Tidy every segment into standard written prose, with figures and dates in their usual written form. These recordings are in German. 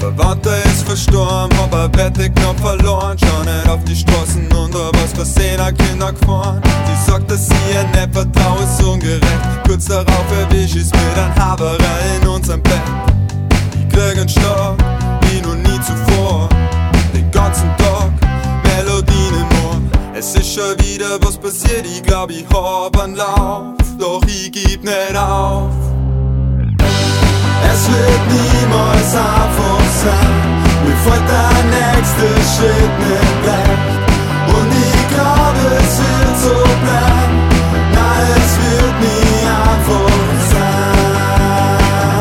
Verwandter ist verstorben, hab ein Bett knapp verloren. Schau nicht auf die Straßen und hab aus Versehen ein Kinder gefahren. Sie sagt, dass sie ihr nicht vertraue, ist ungerecht. Kurz darauf erwisch ich's mit ein Haberer in unserem Bett. Ich krieg einen Schlag, wie noch nie zuvor. Den ganzen Tag, Melodien im Ohr. Es ist schon wieder was passiert, ich glaub ich hab einen Lauf. Doch ich geb nicht auf. Es wird niemals einfach sein, mir fällt der nächste Schritt nicht leicht. Und ich glaube, es wird so bleiben, nein, es wird nie einfach sein.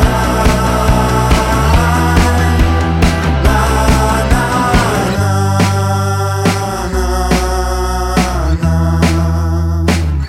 Nein, nein, nein,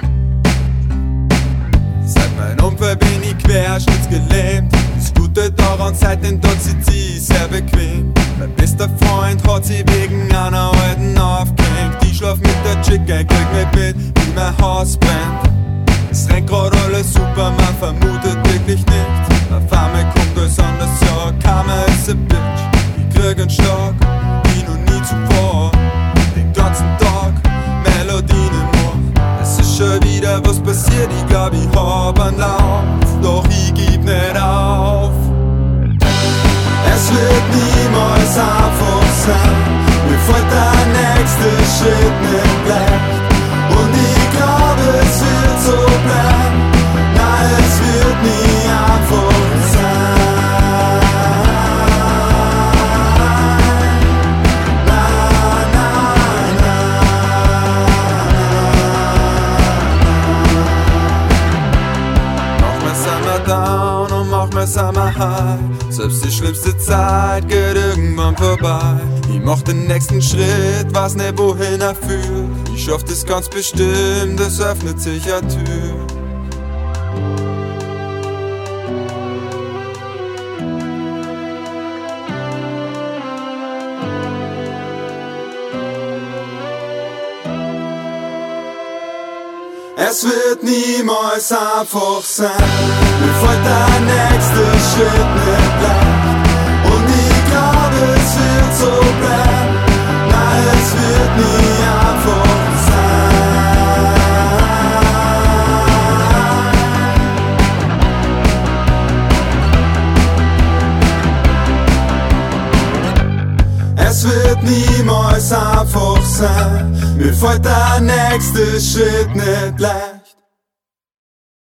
nein. Seit meinem Unfall bin ich querschnittsgelähmt. Das Gute daran, seitdem dort sitzt sie sehr bequem. Mein bester Freund hat sie wegen einer alten aufgehängt. Ich schlaf mit der Chick, krieg nicht mit, wie mein Haus brennt. Es rennt grad alles super, man vermutet wirklich nichts. Auf einmal kommt alles anders, ja, Karma ist a bitch. Ich krieg einen Schlag, wie noch nie zuvor. Den ganzen Tag, Melodien im Ohr. Es ist schon wieder was passiert, ich glaub ich hab einen Lauf. Doch ich geb nicht auf. Es wird niemals einfach sein, mir fällt der nächste Schritt nicht leicht. Und ich glaube, es wird so bleiben, nein, es wird nie einfach sein. Nein, nein, nein. Manchmal sind wir down und manchmal sind wir high. Selbst die schlimmste Zeit geht irgendwann vorbei. Ich mach den nächsten Schritt, weiß nicht wohin er führt. Ich schaff das ganz bestimmt, es öffnet sich eine Tür. Es wird niemals einfach sein, mir fällt der nächste Schritt nicht leicht. Und ich glaube, es wird so bleiben, nein, es wird nie einfach sein. Es wird niemals einfach sein, mir fällt der nächste Schritt nicht leicht.